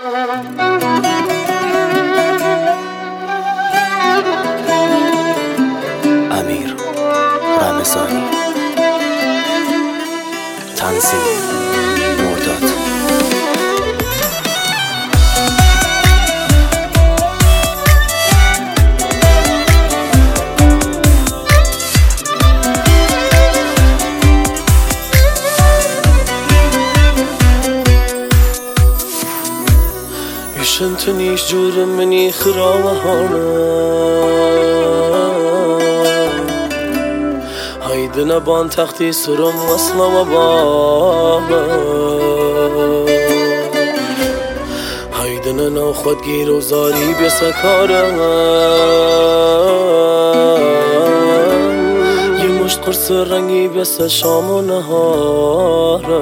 امیر رمضانی، تنظیم مرداد. Shantanish jurum mani khrawahana Haydana ban takhti surum wasla wa baba Haydana na khud gir و zari besakara Ye musht qurs rangi besa sham و nahara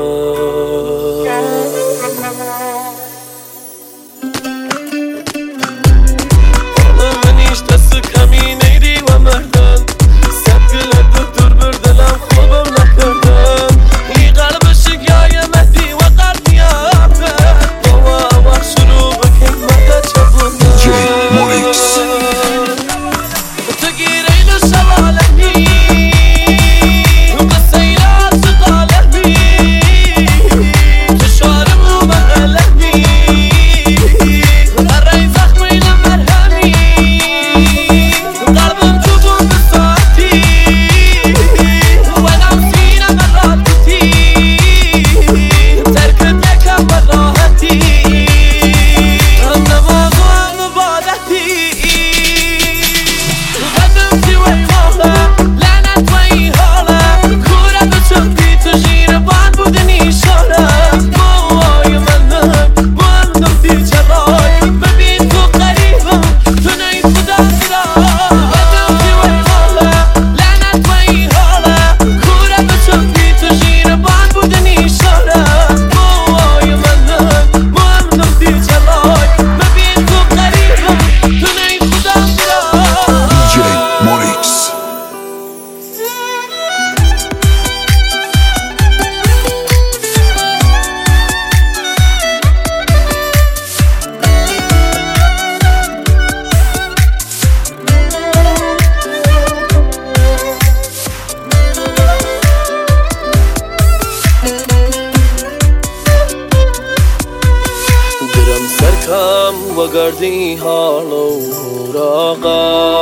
وگردی حال و راقا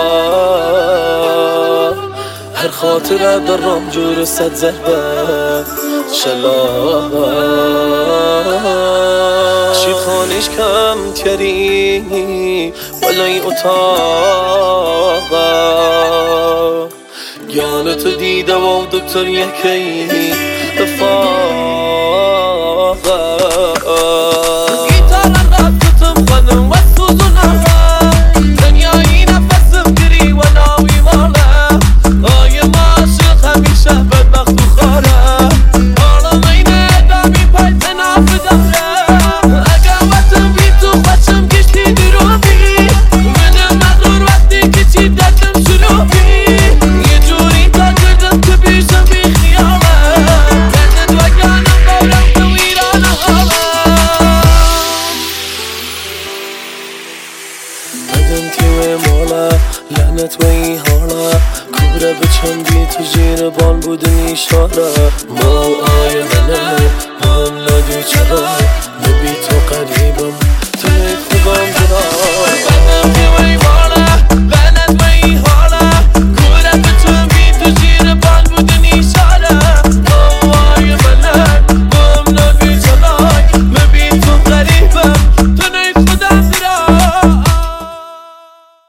هر خاطره درم جور صد ضربه شلاقا شید خانش کم تری ولای اتاقا گیانتو دیده و دکتر یکی افاقا لعنت و این حالا کوره به چندی تو زیر بال بود نیشاره ما آیه منه ما هم ندی چرا